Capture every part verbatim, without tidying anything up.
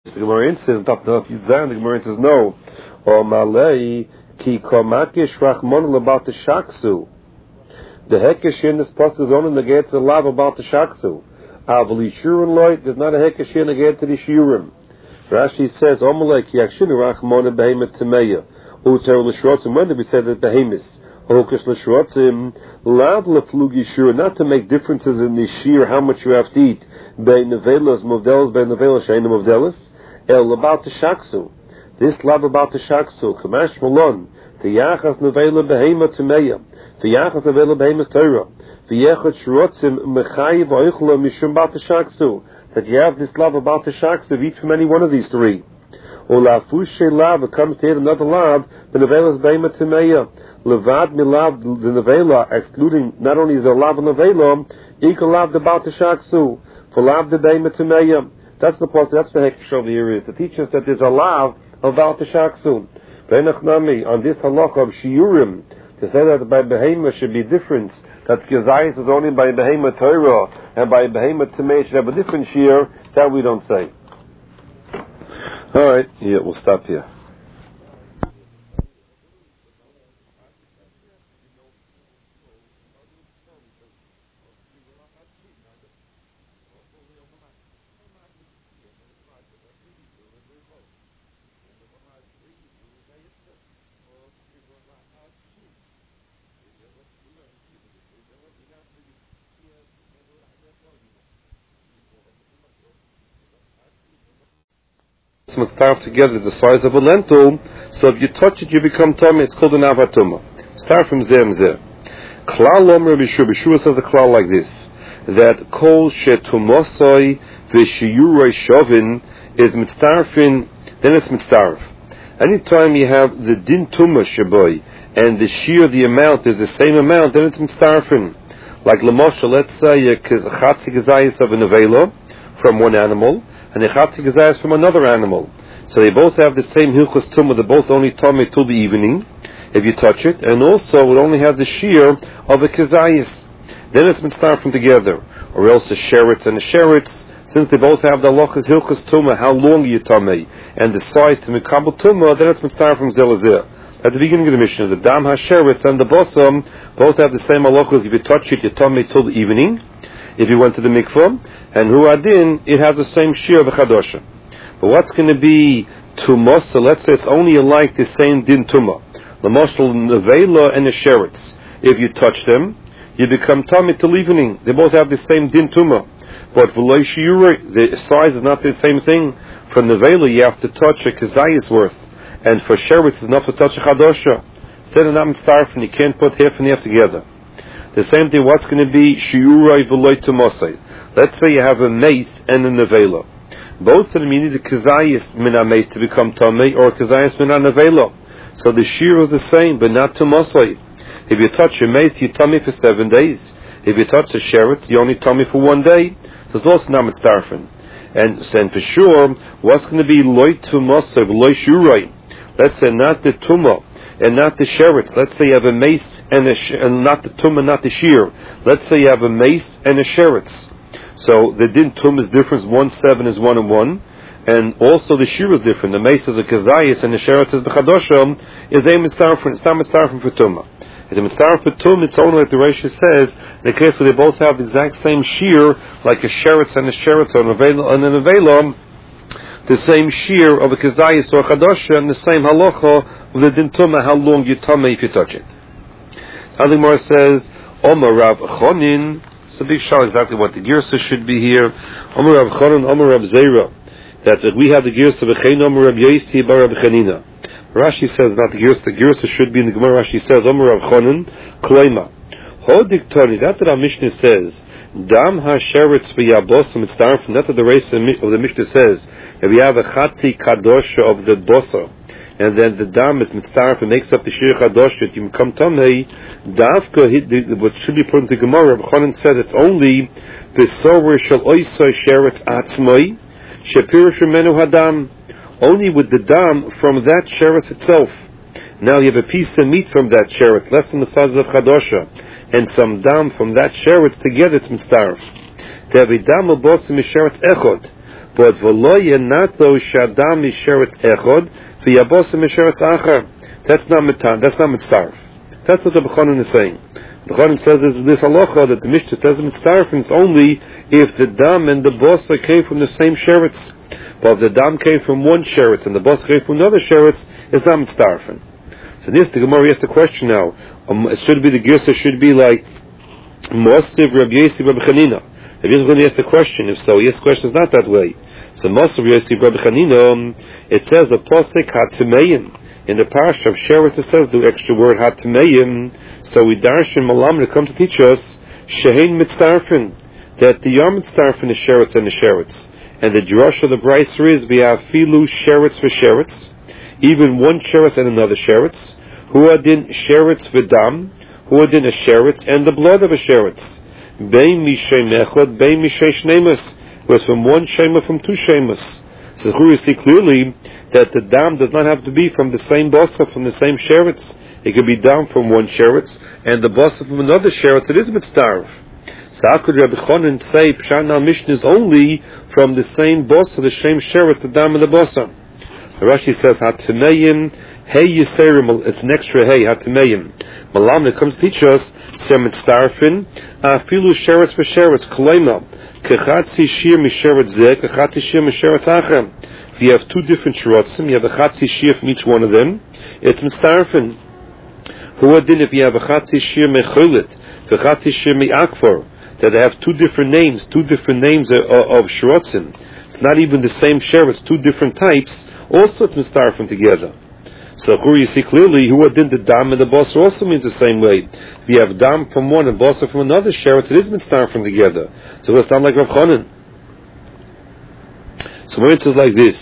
The Gemara says, top of the Gemara says no. Or Malay ki komakish rachmon about the shaksu. The hekesh in this pasuk is only negated to the lav about the shaksu. Avli shurun loy, there's not a hekesh in negated to the shurim. Rashi says, Omalay ki yakshinu rachmon behemet tmeya. Uter l'shrotzim, when did we say that behemis? Hokus l'shrotzim, lav leflugi shur, not to make differences in the shir, how much you have to eat. Bein nevelas movdelas, bein nevelas she'ein movdelas. El about the shaksu. This lav about the shaksu. Kamash malon. The yachas nevela behema tmeya. The yachas nevela behema Torah. The yechot shrotzim mechayiv oichla mishum about the shaksu. That you have this lav about the shaksu, each from any one of these three. Olafushe lav, it comes to yet another lav, the nevelas behema tmeya. Levad milav the nevela, excluding not only the lav nevela, equal lav about the shaksu. For lav the behema tmeya. That's the part, that's the hekesh over here is to teach us that there's a lav about the shaksu. Benachnami, on this halakha of shiurim, to say that by behema should be different, that gezayis is only by behema Torah, and by behema tamei should have a different shear, that we don't say. Alright, yeah, we'll stop here. Must start together the size of a lentil, so if you touch it you become tummy. It's called an avatuma. Start from zem zeh. Klal omer b'shur. B'shur says a klal like this, that kol shetumosoi v'shiyuroi shovin is mitzarfin, then it's mitzarf. Anytime you have the din tuma shaboy and the shear, the amount is the same amount, then it's mitzarfin. Like lamosha, let's say a chatzi gezayis of a nevela from one animal, and a chatzi gezayis from another animal. So they both have the same hilchos tumah, they're both only tumah till the evening, if you touch it, and also it only has the shear of a kezayis. Then it's mitzvah from together. Or else a sheretz and a sheretz, since they both have the halachas hilchos tumah, how long you tumah, and the size to mikabel tumah, then it's mitzvah from zelazir. At the beginning of the Mishnah, the dam ha-sheretz and the bosom both have the same halachas. If you touch it, you tumah till the evening. If you went to the mikvah, and hu adin, it has the same shear of a chadosha. But what's going to be tumah? So let's say it's only like the same din tumah. The moshel nevela and the sheretz. If you touch them, you become tumah till evening. They both have the same din tumah. But v'lo shiurei, the size is not the same thing. For nevela, you have to touch a kezayis worth, and for sheretz, it's enough to touch a chadosha. Instead of not mitzarfin, you can't put half and half together. The same thing, what's going to be shiurei v'lo tumosei? Let's say you have a mace and a nevela. Both of them you need a kezayis min ha-mace to become tamei, or a kezayis min ha-nevela. So the shear is the same, but not tumosei. If you touch a mace, you tummy for seven days. If you touch a sheretz, you only tummy for one day. There's also not mitzdarfen. And, and for sure, what's going to be loy tumosei v'loy shiurei? Let's say not the tumah and not the sheretz. Let's say you have a mace and a sh- and not the tumah, not the shear. Let's say you have a mace and a sheretz. So the din tum is different. One seven is one and one, and also the shear is different. The mace is a kezayis and the sheretz is the chadosha. Is a mitzarfen? It's not mitzarfen for tumah. If the mitzarfen for tum, it's only like the Reisha says. In the case where they both have the exact same shear, like a sheretz and a sheretz or an nevela, the same shear of a kezayis or a chadosha, and the same halacha of the din tumah, how long you tumah if you touch it. Now the Gemara says, Omar Rav Chonin. It's a big shal exactly what the girsa should be here. Omar Rav Chonin, Omar Rav Zera, that, that we have the girsa v'chein Omar Rav Yosi bar Rav Chanina. Rashi says not the girsa. The girsa should be in the Gemara. Rashi says Omar Rav Chonin Kloima Hodik Toni. That's what our Mishnah says. Dam ha-sheretz v'yabosim mitzdarfin. That's what the race of the Mishnah says. If you have a chatzi kadosha of the bosa, and then the dam is mitzdarf and makes up the shir chadosha, you become tamei. Davka, what should be put into Gemara, Rabbi Chanan said it's only the sover shel oisai sheretz atzmai shepirish menu hadam. Only with the dam from that sheretz itself. Now you have a piece of meat from that sheretz, less than the size of chadosha, and some dam from that sheretz together. It's mitzdarf. To have a dam of bosim is sheretz echod. But v'lo not those shadam misheretz echod v'yabos misheretz achar. That's not mitan. That's not mitzarf. That's what the B'chonin is saying. The B'chonin says this, this halacha that the Mishnah says mitzarf, and it's only if the dam and the bosa came from the same sheretz. But if the dam came from one sheretz and the bosa came from another sheretz, it's not mitzarfin. So this, the Gemara asks the question now. Um, it should be the girsa should be like Mosiv Rabbi Yossi Rabbi Chanina. If he's going to ask the question, if so, yes, the question is not that way. So Mosiv Yossi Rabbi Chanina, um, it says a posek hatimeim. In the parsha of sheretz, it says the extra word hatimeim. So we darshan malam, it comes to teach us shehein mitzarfin, that the yom mitzarfin is sheretz and the sheretz. And the drush of the brayser is we have filu sheretz for sheretz, even one sheretz and another sheretz. Who adin sheretz v'dam, who adin a sheretz and the blood of a sheretz. Bein mishay mechod, bein mishay shnemas, was from one shema from two shemas. So here you see clearly that the dam does not have to be from the same bosa, from the same sheretz. It could be dam from one sheretz and the bosa from another sheretz. It is mitzdarv. So how could Rabbi Chonin say Pshan Mishnah is only from the same bosa, the same sheretz, the dam and the bosa? Rashi says Hatimeim Hey Yiserim. It's an extra Hey Hatimeim. Malam that comes to teach us Sem Mitzdarfin Afilu sheretz for sheretz Kolema Kechatzi Shir Misheretz Zeh Kechatzi Shir Misheretz Achem. If you have two different sheretzim, you have a Chatzi Shir from each one of them. It's Mitzdarfin. Who adin if you have a Chatzi Shir Mecholit, the Chatzi Shir Me'akfor, that they have two different names, two different names of, of sheretzim. It's not even the same sheretz, two different types. Also, it's Mitzdarfin together. So here you see clearly who adin the dam and the bosa also means the same way. If you have dam from one and bosa from another sheretz, it is mitzdarfin together. So it will sound like Rav Chonin. So when it says like this,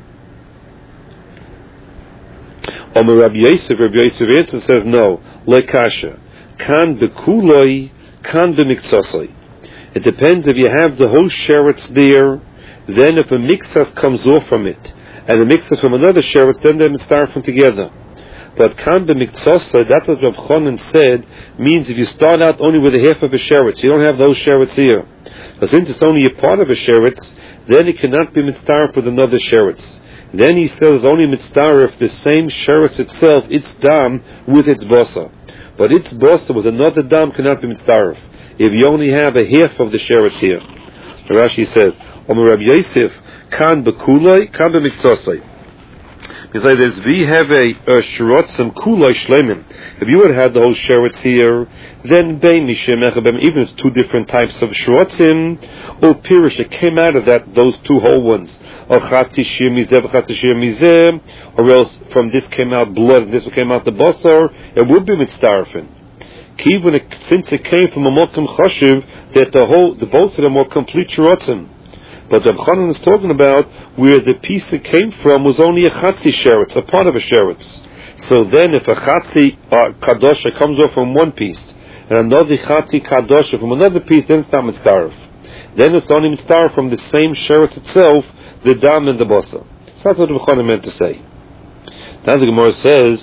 Omer Rabbi Yosef, Rabbi Yosef answer says no. Lekasha kan bekuloi kan b'miktzasoi. It depends if you have the whole sheretz there. Then if a mixas comes off from it, and a mixer from another sheretz, then they're mitzdarfin together. But kan b'miktzasoi, that's what Rav Chonin said, means if you start out only with a half of a sheretz, you don't have those sheretz here. But since it's only a part of a sheretz, then it cannot be mitzdarf with another sheretz. Then he says only mitzdarf the same sheretz itself, its dam with its bosa. But its bosa with another dam cannot be mitzdarf if you only have a half of the sheretz here. Rashi says, Omer Rabbi Yosef, kan bekuloi, kan b'miktzasoi. Because like this, we have a, a sheretzim kuloi shlemim. If you would have had the whole sheretz here, then bein mishem echabem, even if it's two different types of sheretzim, or pirish, it came out of that, those two whole ones. Or chatzi shir mizeh, chatzi shir mizeh, or else from this came out blood, and this came out the basar, it would be mitzdarfin. Even since it came from a mokum chashiv, that the whole, the both of them were complete sheretzim. But Rav Chonin is talking about where the piece it came from was only a chatzi sheretz, a part of a sheretz. So then if a chatzi uh, kadosha comes off from one piece, and another chatzi kadosha from another piece, then it's not mitzdarf. Then it's only mitzdarf from the same sheretz itself, the dam and the bosa. So that's what Rav Chonin meant to say. Now the Gemara says,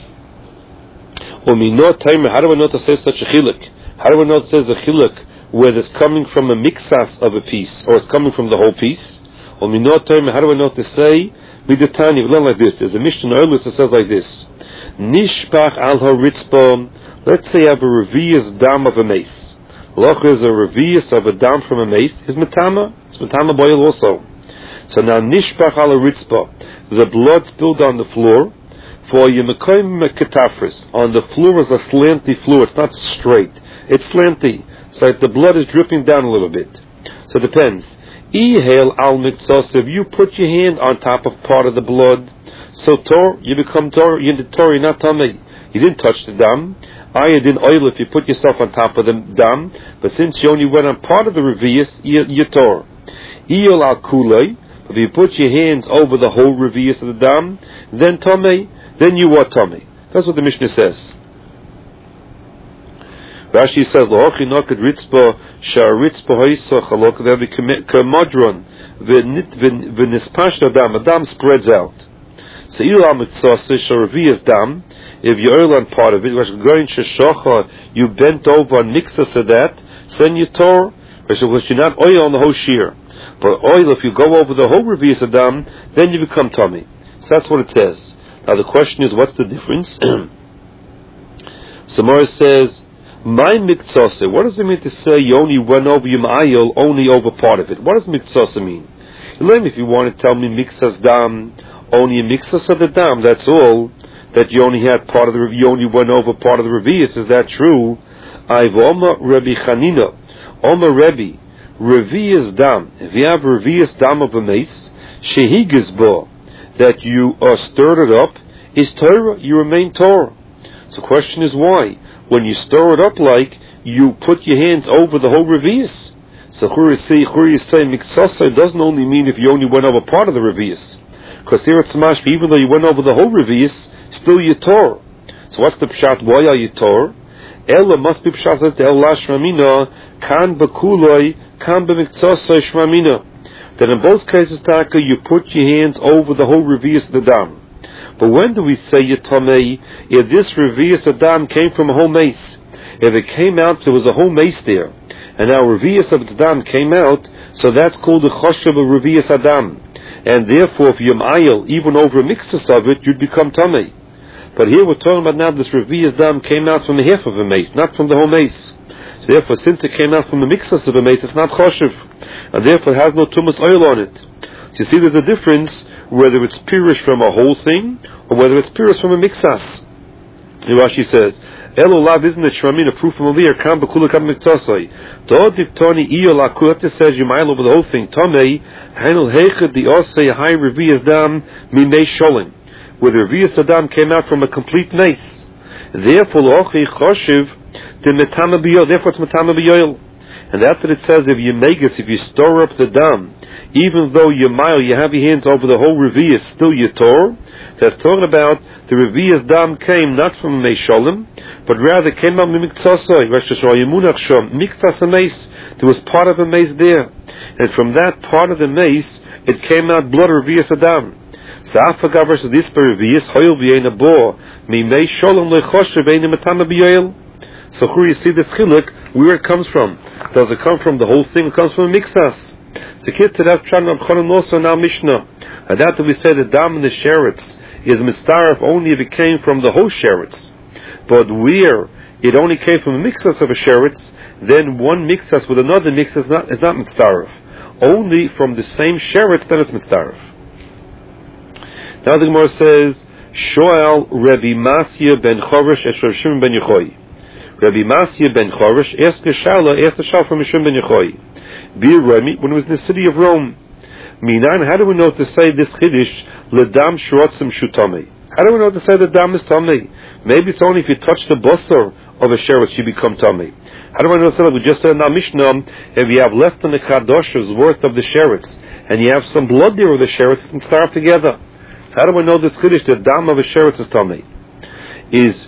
how do I know to say such a chiluk? How do I know it says a chiluk whether it's coming from a mixas of a piece or it's coming from the whole piece? Or how do I know to say? Midatani, we learn like this. There's a Mishnah Oilus that says like this: Nishpach al haritzbah. Let's say I have a revius dam of a mace. Loch is a revius of a dam from a mace. Is matama? It's matama boil also. So now nishpach al haritzbah. The blood spilled on the floor. For yemekoim ketafris. On the floor is a slanty floor. It's not straight. It's slanty. So the blood is dripping down a little bit. So it depends. Ihel al mitzos. If you put your hand on top of part of the blood, so tor, you become tor. You're the tor. You're not tummy. You didn't touch the dam. I didn't oil if you put yourself on top of the dam. But since you only went on part of the revius, you're tor. Ihel al kulei. If you put your hands over the whole revius of the dam, then tummy. Then you are tummy. That's what the Mishnah says. Rashi says, "Lo'ochi noked ritzba sha'ritzba hoisa chalok v'evi k'madron v'nispash dam." A dam spreads out. So ilam mitzvah sha'revias dam. If you oil on part of it, going sheshocha, you bent over on mixas of that. Then you tore, because you're not oil on the whole shear. But oil, if you go over the whole Revius Adam, then you become tummy. So that's what it says. Now the question is, what's the difference? Samar says, my miktsasa. What does it mean to say you only went over Yom Ayil, only over part of it? What does miktsasa mean? If you want to tell me miksas dam, only a miksas of the dam, that's all. That you only had part of the, you only went over part of the Revius. Is that true? I've Oma Rebbe Chanina, Oma Rebbe, Revius dam. If you have Revius dam of a mace, shehigizbo, that you uh, stirred it up, is Torah. You remain Torah. So the question is why? When you stir it up, like you put your hands over the whole Revius. So Churi say, Churi say, Miksasa doesn't only mean if you only went over part of the Revius. Because here it's Samash, even though you went over the whole Revius, still you Torah. So what's the pshat? Why are you Torah? Ella must be pshat says to Allah Shramina, Kan Bakuloi, Kan B'Miksasa Shramina. That in both cases, Taka, you put your hands over the whole Revius of the Dam. But when do we say Yatomei? If this Revius Adam came from a whole mace, if it came out, there was a whole mace there, and now Revius of Adam came out, so that's called the Choshev of Revius Adam. And therefore, if Yom Ayil, even over a mixtus of it, you'd become Tomei. But here we're talking about now this Revius Adam came out from the half of a mace, not from the whole mace. So therefore, since it came out from the mixtus of a mace, it's not Choshev, and therefore it has no Tumas oil on it. So you see there's a difference whether it's pirish from a whole thing or whether it's pirish from a mixas. Rashi says, Elo lav isn't it shramin, a proof from a liar, kam bekula kam mixasai. Dod diktoni iyo lakut, it says you mile over the whole thing. Tomei, hanel heichad di osei high revias dam mimei sholin. Where the revias adam came out from a complete mace. Therefore, ochi choshev, the metama biyoil, therefore it's metama biyoil. And after it says, if you make us, if you store up the dam, even though you're mile, you have your hands over the whole revius, still you tore. That's talking about the revius dam came not from a Meisholim, but rather came out from Miktsasai, Miktsas mace. There was part of a mace there. And from that part of the mace, it came out blood of revius adam. Sa'afagav versus this revius, Hoyel v'yein abo, mi Meisholim lechoshev ein matama b'yoel. So here you see this chiluk, where it comes from. Does it come from the whole thing? It comes from a mixas. So kid to that pshat of Chanan also now Mishnah. And that we say the dam and the sheretz is mistaref only if it came from the whole sheretz. But where it only came from a mixas of a sheretz, then one mixas with another mixas is not is not mistaref. Only from the same sheretz then it's mistaref. Now the Gemara says, Shoel Rabbi Masya ben Chorish es Rav Shimon ben Yochai. Rabbi Masya ben Chorish asked the Shala, asked the Shala from Shimon ben Yochai. Bir Rami, when it was in the city of Rome. Minan, how do we know to say this Chiddush, Ledam Shrotzim Shutame? How do we know to say the dam is Tamei? Maybe it's only if you touch the basar of a sheretz you become Tamei. How do I know to say that? We just said in our Mishnah, if you have less than a Chadosh's worth of the sheretz, and you have some blood there of the sheretz, it can starve together. So how do I know this Chiddush, the dam of a sheretz is Tamei? Is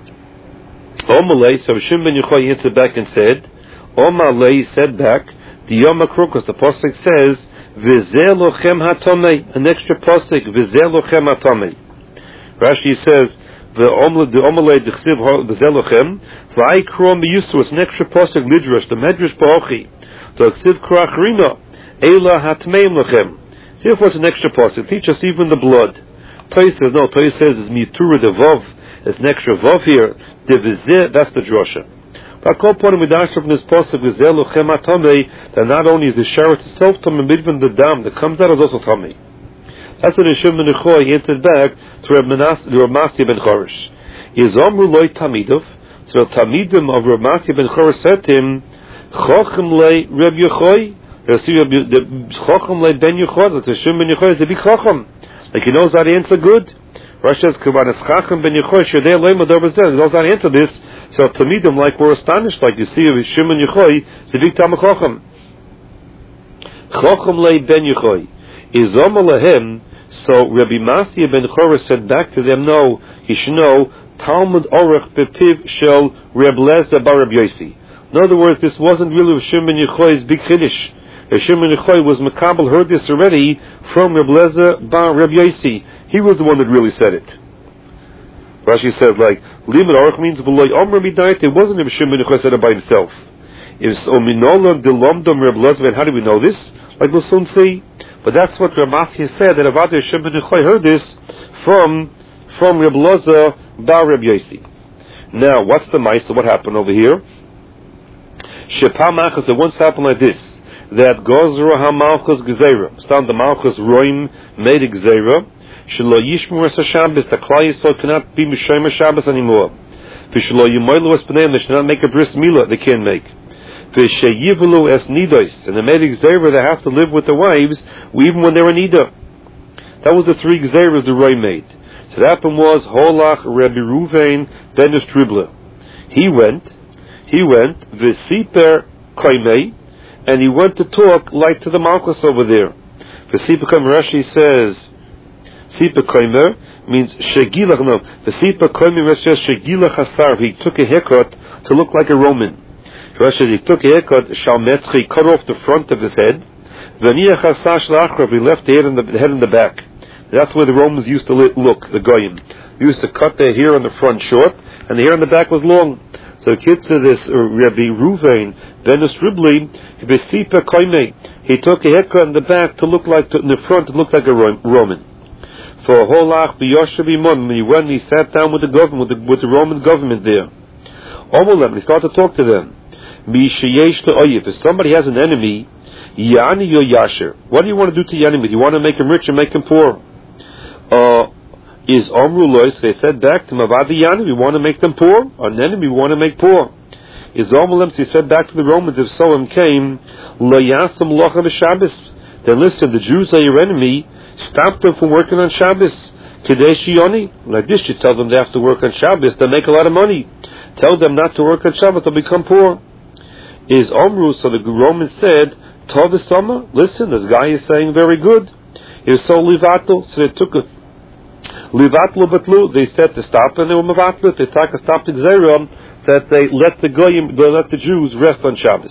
Omalei, so Shimon ben Yochai answered back and said, Omalei said back, the Yom HaKrukos, the Pasuk says, V'zeh lochem hatomei, an extra Pasuk, V'zeh lochem hatomei. Rashi says, V'omalei d'chsiv v'zeh lochem, V'aikrom b'yusru, it's an extra Pasuk, Lidrash, the Medrash Ba'ochi, d'chsiv krach rima, Eila hatmeim lochem. Therefore it's an extra Pasuk, teach us even the blood. Toy says, no, Toy says, it's mitura de vov, it's an extra vov here, the v'zeh, that's the drosha. But I'll point with Asher from this pasuk with Zelu Chema Tamei, that not only is the sheretz itself Tamei, but even the dam that comes out is also Tamei. That's what Shimon ben Yochai answered back to Reb Masya ben Chorish. Is Omru loy Tamidov? So the Tamidim of Reb Masya ben Chorish said to him, Chochem lei Reb Yochai? Chochem lei ben Yochai? The Shimon ben Yochai is a big Chochem. Like he knows how to answer good. Rashi says, "Kavanas Chacham ben Yochai Shadei Leima Dover Zeh." He knows how to answer this. So Tamidim, like we're astonished, like you see with Shimon Yochai, it's a big Talmid Chacham. Chacham lei ben Yochai is Omalahem. So Rabbi Masya ben Chorish said back to them, "No, you should know Talmud Orach bepiv shel Reb Lezer bar Reb Yosi." In other words, this wasn't really Shimon Yochai's big chiddush. Shimon Yochai was Makabel, heard this already from Reb Lezer bar Reb Yosi. He was the one that really said it. Rashi says, like, Limit Aruch means, it wasn't Reb Shimon Yochai said it by himself. It's Ominola de Lomdom Reb Lezer, and how do we know this? like we'll soon see. But that's what Ramasi said, that Avad Hashem ben Yochai heard this from from Reb Loza bar Reb Yosi. Now, what's the ma'aseh? What happened over here? Shepamachas, it once happened like this, that Gozra HaMalchus Gzeira, stand the Malchus Roim made a Gzeira, Shelo Yishmu Es HaShabbos, the Klal Yisrael cannot be Mishomer Shabbos anymore. V'shelo Yimoilu Es B'neim, they should not make a bris milah, they can't make. V'sheyivulu Es Nidos, and they made a Gzeira, they have to live with their wives, even when they're in Nida. That was the three Gzeiras the Roim made. So that happened was, Holach Rabbi Ruvain ben Estribla. He went, he went, V'siper Koimei, and he went to talk like to the Malchus over there. V'siper Koimei, Rashi says, Siper Koimei means Shegilach, no, V'siper Koimei, Rashi says, Shegilach Hasar, he took a haircut to look like a Roman. Rashi says, he took a haircut, Shalmetzchi, he cut off the front of his head, V'niach Hasar Shlachrav, he left the head in the, the head in the back. That's where the Romans used to look, the Goyim. They used to cut their hair on the front short, and the hair on the back was long. So kids of this uh, Rabbi Ruvain ben Estribli, V'siper Koimei, he took a haircut in the back to look like, to, in the front to look like a Roman. For Holach b'Yoshev Imon, when he went, he sat down with the government, with the, with the Roman government there. Omolem, he started to talk to them. Mishayesh le'oyev, if somebody has an enemy, Yani yo yasher, what do you want to do to the enemy? Do you want to make him rich and make him poor? Uh, is Omru Lois, they said back to Mavadi Yani, we want to make them poor, an enemy we want to make poor. Is Omulem, he said back to the Romans, if someone came, Lo Yasam Locha Shabbos, then listen, the Jews are your enemy, stop them from working on Shabbos. Kadeshi Yoni, like this, you tell them they have to work on Shabbos, they make a lot of money. Tell them not to work on Shabbos, they'll become poor. Is Omru, so the Romans said, Tovasama, listen, this guy is saying very good. Is so Livato, so they took a Livatlu Batlu, they said to stop, and they were Mavatlu, they took a stop to Gzeira, that they let the Goyim, they let the Jews rest on Shabbos.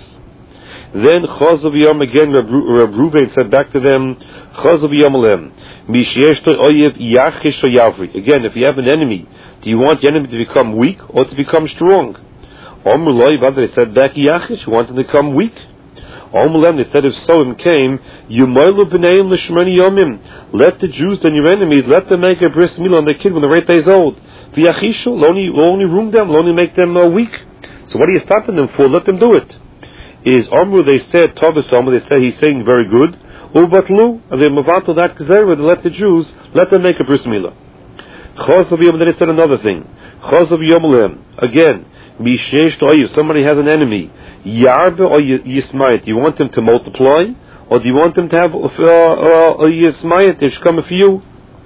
Then Chazov Yom again, Reb Ruvain said back to them, Chazov Yom Alem, Mishyesh Oyev Yachish Yavri. Again, if you have an enemy, do you want the enemy to become weak or to become strong? Omr Loi, they said back Yachish, you want him to become weak. Omulem, they said if so him came, Yumoilu b'neim l'shmoni yomim. Let the Jews, then your enemies, let them make a bris milah on their kid when they're eight days old. V'yachishu, only only room them, only make them uh, weak. So what are you stopping them for? Let them do it. Is Omru, they said, Tovas Omru, they said he's saying very good. Ubatlu, and they mavato that gzeira, they let the Jews, let them make a bris milah. Chosov yom, then they said another thing. Chosov yomulem, again, mishesh to'ayiv, somebody has an enemy. Yarbe or Yismayit, do you want them to multiply? Or do you want them to have uh, uh, a Yismayit? They should come a few.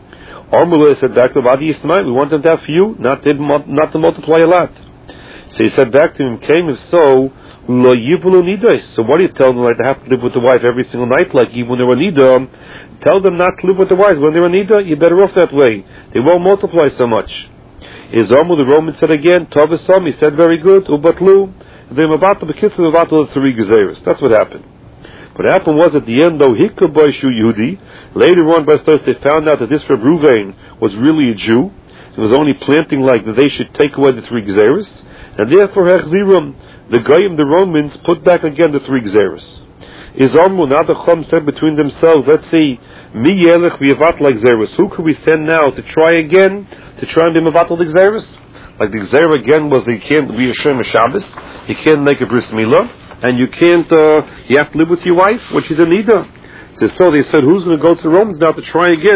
Armula said back to Adi Yismayit, we want them to have few, not to, not to multiply a lot. So he said back to him, came if so, Lo Yivulu Nidos. So what do you tell them, like they have to live with the wife every single night, like even when they're in Nida? Tell them not to live with the wives. When they're in Nida, you're better off that way. They won't multiply so much. Is Armul, the Roman said again, Tovasam, he said very good, Ubatlu. They about the kids of about the three gezeres. That's what happened. What happened was at the end, though Hikaboy Shu Yehudi, later on by Stars they found out that this Reb Ruvain was really a Jew. He was only planting like that they should take away the three gezeres, and therefore Hechzirim, the Goyim, the Romans, put back again the three gezeres. Is Amru, now the Chum said between themselves, let's see, Mi Yelech v'Yavat like Zeres. Who could we send now to try again to try and be Mavat like Zeres? Like the Gzeira again was you can't be a Shem Shabbos, you can't make a bris milah, and you can't, uh, you have to live with your wife, which is a nida. So, so they said, who's going to go to the Romans now to try again?